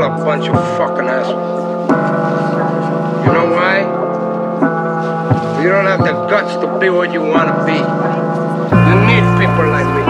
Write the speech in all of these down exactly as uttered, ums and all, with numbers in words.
a bunch of fucking assholes. You know why? You don't have the guts to be what you want to be. You need people like me.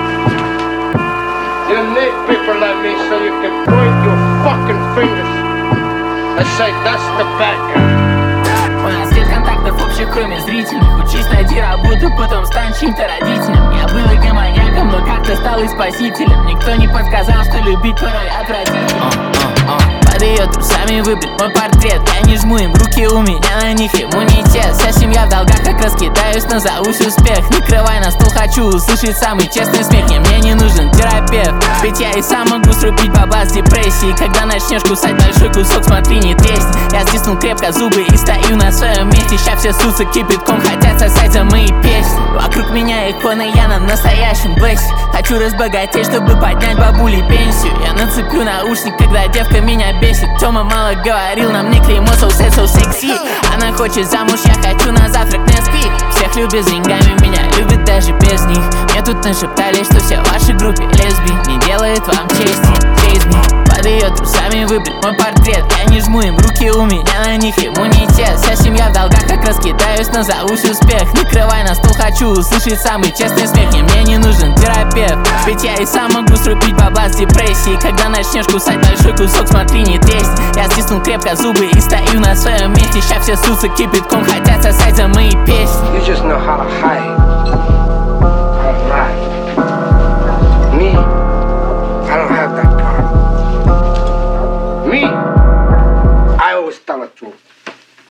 You need people like me so you can point your fucking fingers and say, that's the bad guy. У нас нет контактов общих, кроме зрительных. Учись, найди работу, потом стань чьим-то родителем. Я был эгоманьяком, но как-то стал и спасителем. Никто не подсказал, что любить порой отвратительно. Под ее трусами выбрит мой портрет. Я не жму им руки, у меня на них иммунитет. Вся семья в долгах, как раскидаюсь, назовусь успех. Накрывай на стол, хочу услышать самый честный смех. Не, мне не нужен терапевт, ведь я и сам могу срубить бабла с депрессии. Когда начнешь кусать большой кусок, смотри, не тресни. Я стиснул крепко зубы и стою на своем месте. Ща все ссутся кипятком, хотят сосать за мои песни. Вокруг меня иконы, я на настоящем бэксе. Хочу разбогатеть, чтобы поднять бабуле пенсию. Я нацеплю наушник, когда девка меня бесит. Тёма мало говорил, нам не клеймо, so sad, so sexy. Она хочет замуж, я хочу на завтрак Nesquik. Всех любят с деньгами, меня любят даже без них. Мне тут нашептали, что все в вашей группе лесби. Не делает вам чести, chase me. Под ее трусами выбрит мой портрет. Я не жму им руки, у меня на них иммунитет. Вся семья в долгах, как раскидаюсь, назовусь успех. Накрывай на стол, хочу услышать самый честный смех. Не, мне не нужен терапевт, ведь я и сам могу срубить бабла с депрессии. Когда начнешь кусать большой кусок, смотри, не тресни. Я стиснул крепко зубы и стою на своем месте. Ща все ссутся кипятком, хотят сосать за мои песни. You just know how to hide.